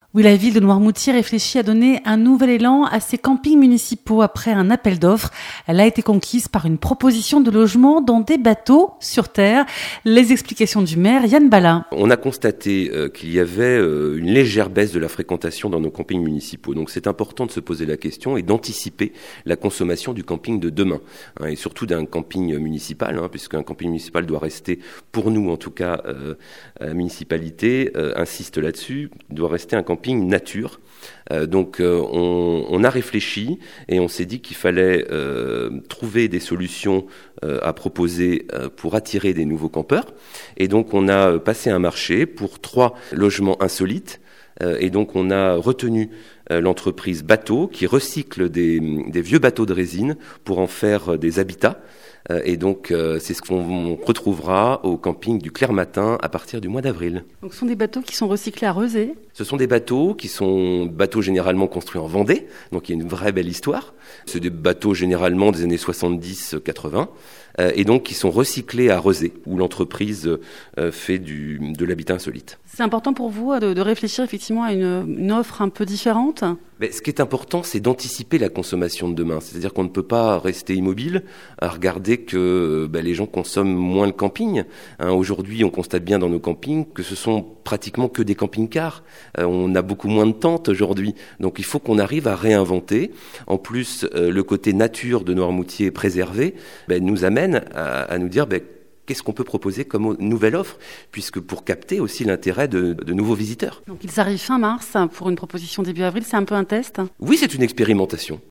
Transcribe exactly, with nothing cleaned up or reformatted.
Oui, la ville de Noirmoutier réfléchit à donner un nouvel élan à ses campings municipaux après un appel d'offres. Elle a été conquise par une proposition de logement dans des bateaux sur terre. Les explications du maire, Yann Balin. On a constaté euh, qu'il y avait euh, une légère baisse de la fréquentation dans nos campings municipaux. Donc c'est important de se poser la question et d'anticiper la consommation du camping de demain. Hein, et surtout d'un camping municipal, hein, puisqu'un camping municipal doit rester, pour nous en tout cas, euh, la municipalité euh, insiste là-dessus, doit rester un camping nature. Euh, donc euh, on, on a réfléchi et on s'est dit qu'il fallait euh, trouver des solutions euh, à proposer euh, pour attirer des nouveaux campeurs. Et donc on a passé un marché pour trois logements insolites. Euh, et donc on a retenu euh, l'entreprise Bateau qui recycle des, des vieux bateaux de résine pour en faire euh, des habitats. Euh, et donc euh, c'est ce qu'on retrouvera au camping du Clermatin à partir du mois d'avril. Donc ce sont des bateaux qui sont recyclés à Rezé. Ce sont des bateaux qui sont bateaux généralement construits en Vendée, donc il y a une vraie belle histoire. C'est des bateaux généralement des années soixante-dix quatre-vingts, euh, et donc qui sont recyclés à Rezé, où l'entreprise euh, fait du, de l'habitat insolite. C'est important pour vous de, de réfléchir effectivement à une, une offre un peu différente ? Mais ce qui est important, c'est d'anticiper la consommation de demain. C'est-à-dire qu'on ne peut pas rester immobile à regarder que ben, les gens consomment moins le camping. Hein, aujourd'hui, on constate bien dans nos campings que ce sont pratiquement que des camping-cars. Euh, on a beaucoup moins de tentes aujourd'hui. Donc il faut qu'on arrive à réinventer. En plus, euh, le côté nature de Noirmoutier préservé ben, nous amène à, à nous dire... Ben, qu'est-ce qu'on peut proposer comme nouvelle offre, puisque pour capter aussi l'intérêt de, de nouveaux visiteurs. Donc ils arrivent fin mars pour une proposition début avril, c'est un peu un test ? Oui, c'est une expérimentation.